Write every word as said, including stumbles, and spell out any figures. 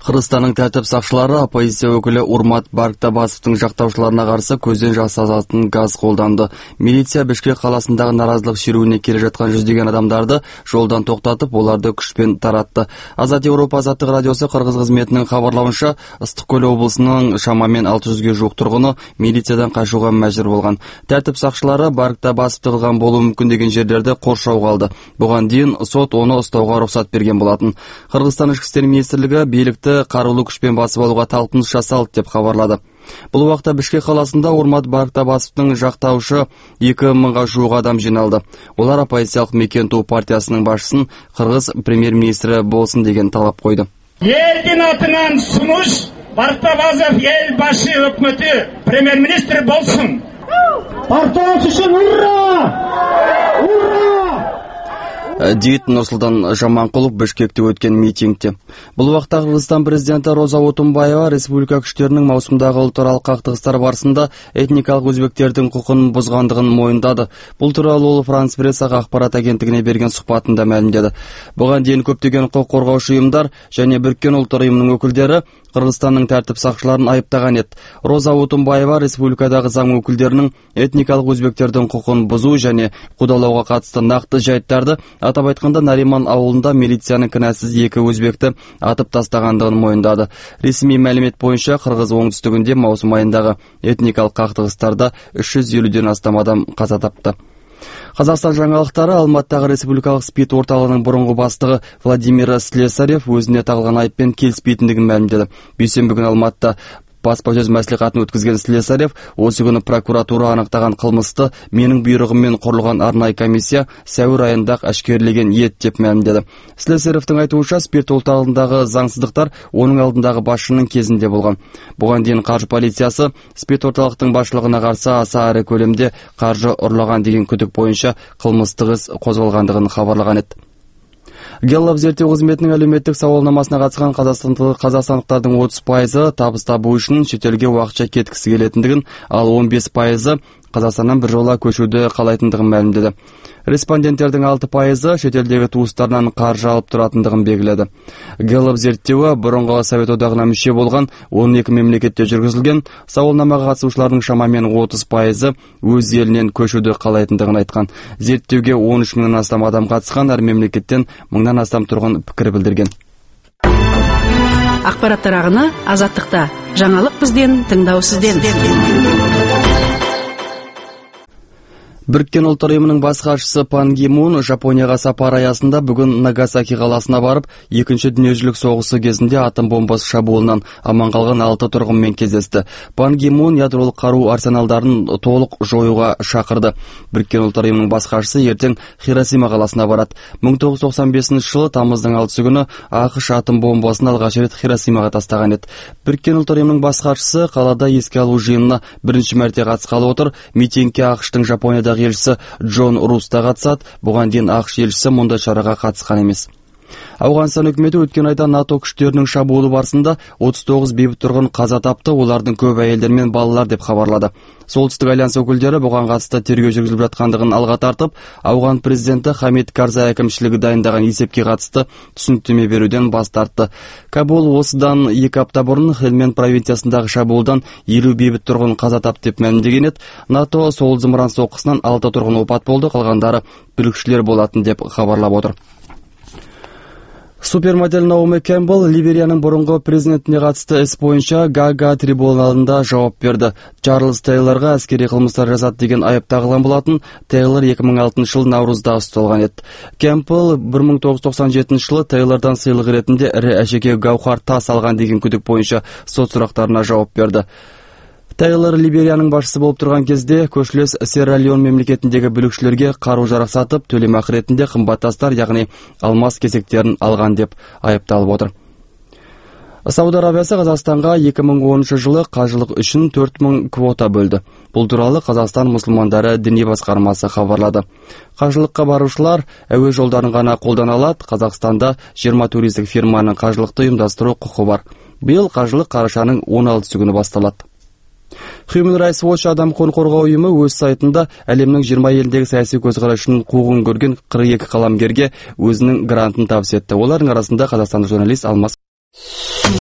Кыргызстандын тәртип сакчылары оппозиция өкүлү Урмат Барктабасовдун жактаушыларына каршы көздөн жасалатын газ колданды. Милиция Бишкек каласындагы наразылык шерүүнү келе жаткан жүздөгөн адамдарды жолдон токтотуп, оларды күчпен таратты. Азат Европа азаттык радиосу Кыргыз кызметинин кабарлауынча, Ыстык Көл облусунун шамамен алты жүзгө жук тургуну милициядан качууга мажбур болгон. Тәртип сакчылары Барктабасовду кылган болуу мүмкүн деген жерлерди коршоого алды. Буга дейин сот ону устоого уруксат берген болатын. Кыргызстан ички иштер министрлиги бийликти каруулуу күчпен басып алууга талпыныш жасалды деп кабарлады. Бул убакта Бишкек каласында Урмат Барктабасовдун жактаушы эки миңга жук адам жиналды. Олар оппозициялык Мекен Туу партиясынын башчысын Кыргыз премьер-министри болсун деген талап койду. Элдин атынан сунуш Барктабасов эл башы өкмөтү премьер-министр болсун. Партия үчүн ура! Ура! Дейт Нурсултан Жаманкулов Бишкекте өткөн митингде. Бул убакта Кыргызстан президенти Роза Отунбаева республика күчтөрүнүн маусумдагы улуттаралык кактыгыстар барысында этникалык өзбектердин укугун бузгандыгын моюндады. Бул тууралуу ол Франс прессага акпарат агенттигине берген сухбатында маалимдеді. Буга дейин көптөгөн укук коргоочу уюмдар және Бириккен Улуттар уюмунун өкүлдөрү Кыргызстандын тартип сакчыларын айыптаган эт. Роза Отунбаева республикадагы заң өкүлдөрүнүн этникалык өзбектердин укугун бузуу және кудалоого катысты накты жайттарды, атап айтканда Нариман ауылында милициянын кінәсіз эки өзбекти атып тастагандыгын моюндады. Ресми маалимет боюнча Кыргыз оңтүстүгүндө маусум айындагы этникалык кактыгыстарда үч жүз элүүдөн астам адам каза тапты. Казакстан жаңалыктары Алматтагы республикалык спид орталыгынын мурунку баштыгы Владимир Слесарев өзүнө тагылган айыппен келишпейтиндигин маалимдеді. Бейсенбі күнү Алматта баспасөз маслихатын өткізген Слесарев осы күнү прокуратура аныктаган кылмышты менин буйругум менен курулган арнайы комиссия сәуір айында ашкерлеген ет деп маалимдеді. Слесаревдин айтуунча, спирт орталыгындагы заңсыздыктар онун алдындагы башчынын кезинде болгон. Буга дейин каржы полициясы спирт орталыктын башлыгына каршы аса ары көлөмдө каржы урлаган деген күдүк боюнча кылмыштык іс козголгандыгын кабарлаган эт. Геллап зерттөө кызметинин әлеуметтик сауалнамасына катышкан казакстандыктардын отуз пайызы табыс табуу үчүн чет элге убакча кеткиси келетиндигин, ал он беш пайызы Казакстандан бир жолу көчүүдө каалайтындыгын маалимдеді. Респонденттердин алты пайызы чет элдеги туустарынан каржы алып туратындыгын белгиледи. Геллап зерттөө бурунку Совет одагына мүчө болгон он эки мемлекетте жүргүзүлгөн. Сауалнамага катышуучулардын шамамен отуз пайызы өз элинен көчүүдө каалайтындыгын айткан. Зерттөөгө он үч миңден астам адам катышкан, ар мемлекеттен миңден астам тургун пикир билдирген. Акпараттар агыны Азаттыкта. Жаңалык бизден, тыңдоо сизден. Бириккен Улуттар уюмунун баш катчысы Пан Ги Мун Жапонияга сапар аясында бүгүн Нагасаки каласына барып, экинчи дүйнөлүк согушу кезинде атом бомбасы шабуулунан аман калган алты тургун менен кездешти. Пан Ги Мун ядролук каруу арсеналдарын толук жоюуга шакырды. Бириккен Улуттар уюмунун баш катчысы эртең Хиросима каласына барат. миң тогуз жүз токсон бешинчи жылы тамыздын алтысы күнү АКШ атом бомбасын алгач рет Хиросимага тастаган эт. Бириккен Улуттар уюмунун баш катчысы калада эске алуу жыйынына биринчи мәрте катышкалы отур. Митингге АКШтын Жапонияда элчиси Джон Рус да катышат. Буга дейин АКШ элчиси мындай чарага катышкан эмес. Ауганстан өкмөтү өткөн айда НАТО күчтөрүнүн шабуулу барысында отуз тогуз бейбит тургун каза тапты, олардын көбү айелдер менен балалар деп кабарлады. Солтүстүк альянс өкүлдөрү буга катысты тергөө жүргүзүлүп жаткандыгын алга тартып, Ауган президенти Хамид Карзай акимчилиги дайындаган эсепке катысты түшүнтмө берүүдөн баш тартты. Кабул осудан эки апта мурун Хелманд провинциясындагы шабуулдан элүү бейбит тургун каза тапты деп маалимдеген эт. НАТО сол зымыран соккусунан алты тургун опат болду, калгандары бирикчилер болатын деп кабарлап отур. Супермодель Наоми Кэмпбелл Либериянын бурунку президентине катысты іс боюнча Гага трибуналында жооп берди. Чарльз Тейлорго аскерий кылмыштар жасады деген айып тагылган болатын. Тейлор эки миң алтынчы жылы Наурузда укталган эт. Кэмпбелл бир миң тогуз жүз токсон жетинчи жылы Тейлордон сыйлык иретинде ири әшеке гаухар тас алган деген күдүк боюнча сот сурактарына жооп берди. Тейлор Либериянын башчысы болуп турган кезде көршүлөс Серра-Леон мемлекетиндеги бүлүкчүлөргө каруу-жарак сатып, төлөм акыретинде кымбат тастар, ягни алмаз кесектерин алган деп айыпталып отур. Сауд Арабиясы Казакстанга эки миң онунчу жылы кажылык үчүн төрт миң квота бөлдү. Бул тууралуу Казакстан мусулмандары диний баскармасы кабарлады. Кажылыкка баруучулар өбө жолдорун гана колдоно алат. Казакстанда жыйырма туристтик фирманын кажылыкты уюмдастыруу укугу бар. Быйыл кажылык карашанын он алтысы күнү башталат. Human Rights Watch адам құқығын қорғау ұйымы өз сайтында әлемнің жыйырма елдегі саяси көзқарашының қуғын көрген кырк эки қаламгерге өзінің грантын табыс етті. Олардың арасында қазақстандық журналист Алмаз